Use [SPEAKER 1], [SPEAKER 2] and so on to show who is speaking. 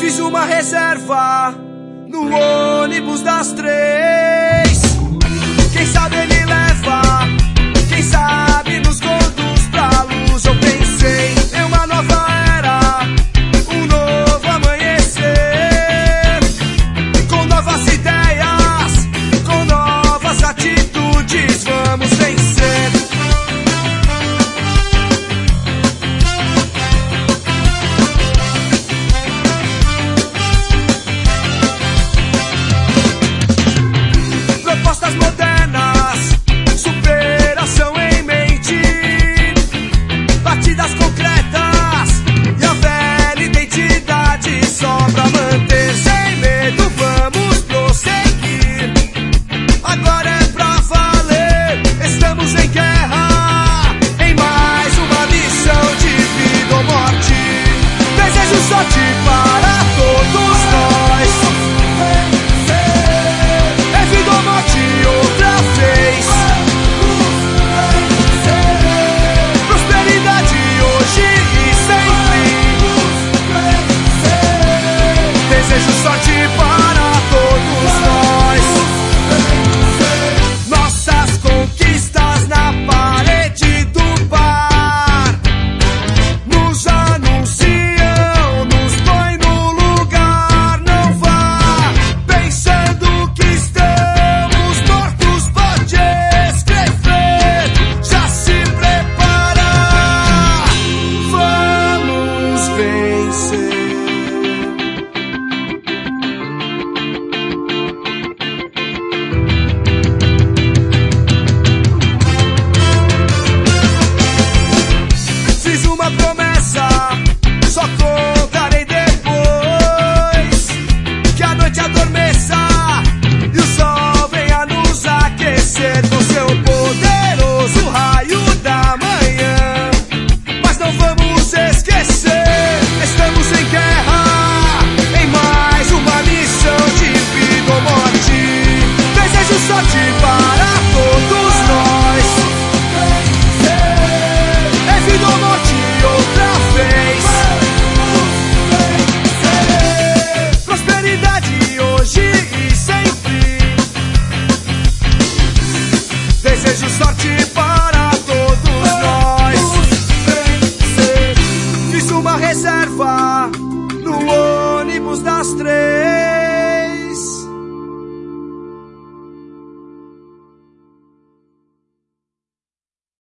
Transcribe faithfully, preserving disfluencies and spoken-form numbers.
[SPEAKER 1] Fiz uma reserva no ônibus das três. Quem sabe ele leva, quem sabe nos conduz pra luz. Eu pensei em uma nova era, um novo amanhecer, com novas ideias, com novas atitudes, vamos vencer. Propostas modernas, superação em mente, batidas concretas e a velha identidade só pra manter. Sem medo vamos prosseguir, agora é pra valer. Estamos em guerra, em mais uma missão de vida ou morte. Desejo sorte para todos nós, é vida ou morte outra vez. Prosperidade hoje e sempre. Desejo sorte